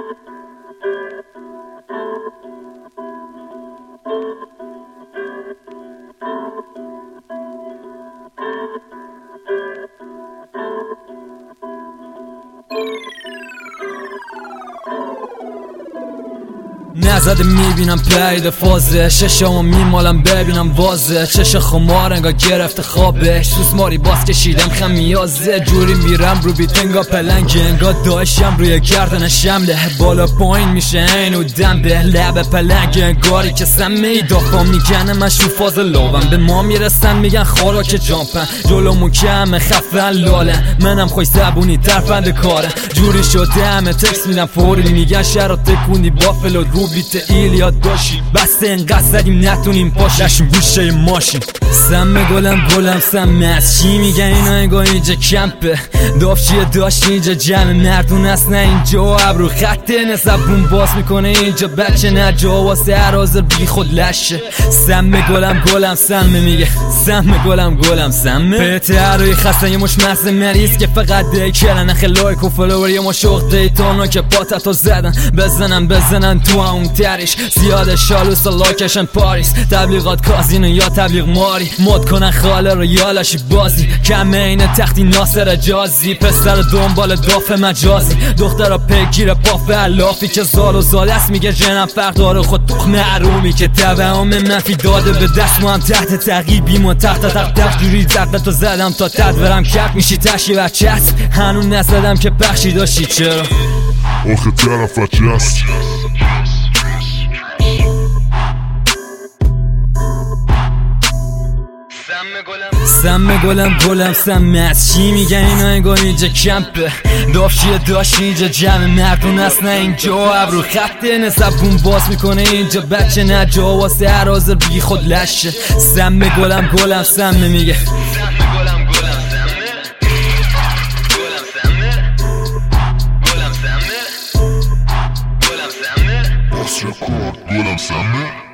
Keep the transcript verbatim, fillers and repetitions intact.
نزده میبینم پید فازه ششمو میمالم ببینم واضح چش خمار انگار گرفته خوابه سوس ماری باز کشیدم خمیازه جوری میرم رو بیت انگار پلنگ انگار داشتم روی گردن شمله بالا پایین میشه اینو دم به لب پلنگ انگاری که سمه دافا میگنه من شو فاز لاوم به ما میرسن میگن خوراک جامپن جلومو کمه خفن لاله منم خوش زبونی ترفند کاره جوری شده همه تکس میدم فوری میگن شرات تکونی بافلو رو بیت ایلیاد داشی بسته اینقدر زدیم نتونیم پاش نشیم گوشه ماشین سم گلم گلم سم از چی میگن اینا انگار اینجا کمپه دافچیه داشت اینجا جمع مردون است نه اینجا ابرو خطه نزبون باز میکنه اینجا بچه نه جا واسه عرازر بی خود لشه سم گلم گلم سم میگه سم گلم گلم سم بهته عروی خسته یه مش محض مریض که فقط دیکرن اخی لایک و فلوور یه مش اخت دیتانا که پاتتو زدن بزنن بزنن تو اون تریش زیاده شالوس و لایکشن پاریس تبلیغات کازینو یا تبلیغ ماری مد کنن خاله رو یالاشی بازی کمه اینه تختی ناصر جازی پسر دنبال داف مجازی دخترها پیگیر پاف علافی که زال و زال است میگه جنم فرق داره خود تخم عرومی که توهم منفی داده به دست ما هم تحت تقیبیم و تحت تحت تحت جوری زقدت رو زدم تا تدورم کپ میشی تشی و چست هنون نزدم که بخشی داشتی چرا آخه طرف چست سم گلم گلم سم از چی میگن اینا انگار اینجا کمپه دافچیه داشت اینجا جمع مردون است نه اینجا ابرو خطه نزبون باز میکنه اینجا بچه نه جا واسه عرازر بی خود لشه سم گلم گلم سم میگه گلم گلم سمه گلم سمه گلم سمه گلم سمه باز رکورد گلم سمه